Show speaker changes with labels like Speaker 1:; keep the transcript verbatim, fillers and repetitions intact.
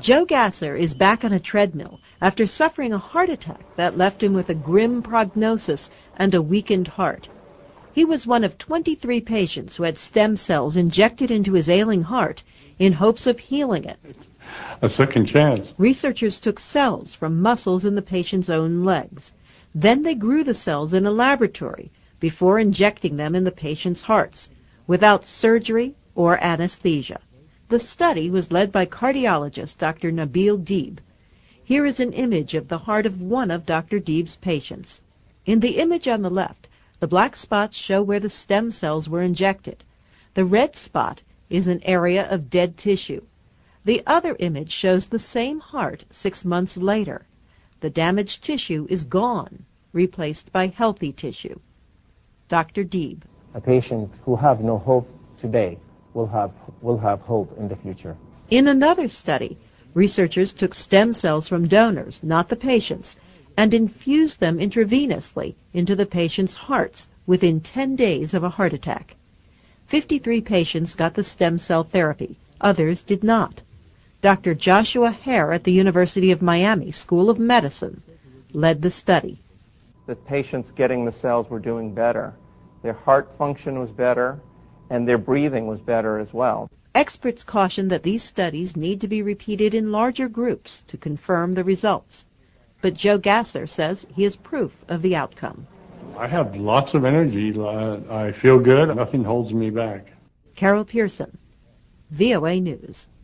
Speaker 1: Joe Gasser is back on a treadmill after suffering a heart attack that left him with a grim prognosis and a weakened heart. He was one of twenty-three patients who had stem cells injected into his ailing heart in hopes of healing it.
Speaker 2: A second chance.
Speaker 1: Researchers took cells from muscles in the patient's own legs. Then they grew the cells in a laboratory before injecting them in the patient's hearts, without surgery or anesthesia. The study was led by cardiologist Doctor Nabil Deeb. Here is an image of the heart of one of Doctor Deeb's patients. In the image on the left, the black spots show where the stem cells were injected. The red spot is an area of dead tissue. The other image shows the same heart six months later. The damaged tissue is gone, replaced by healthy tissue. Doctor Deeb.
Speaker 3: A patient who have no hope today will have will have hope in the future.
Speaker 1: In another study, researchers took stem cells from donors, not the patients, and infused them intravenously into the patient's hearts within ten days of a heart attack. fifty-three patients got the stem cell therapy. Others did not. Doctor Joshua Hare at the University of Miami School of Medicine led the study.
Speaker 4: The patients getting the cells were doing better. Their heart function was better, and their breathing was better as well.
Speaker 1: Experts caution that these studies need to be repeated in larger groups to confirm the results. But Joe Gasser says he is proof of the outcome.
Speaker 2: I have lots of energy. Uh, I feel good. Nothing holds me back.
Speaker 1: Carol Pearson, V O A News.